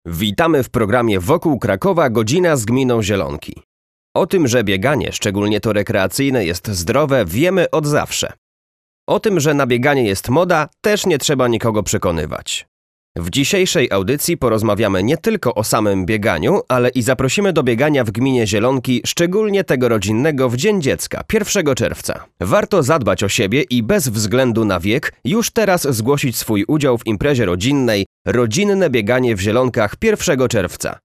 Witamy w programie Wokół Krakowa Godzina z gminą Zielonki. O tym, że bieganie, szczególnie to rekreacyjne, jest zdrowe, wiemy od zawsze. O tym, że na bieganie jest moda, też nie trzeba nikogo przekonywać. W dzisiejszej audycji porozmawiamy nie tylko o samym bieganiu, ale i zaprosimy do biegania w gminie Zielonki, szczególnie tego rodzinnego w Dzień Dziecka, 1 czerwca. Warto zadbać o siebie i bez względu na wiek już teraz zgłosić swój udział w imprezie rodzinnej Rodzinne bieganie w Zielonkach 1 czerwca.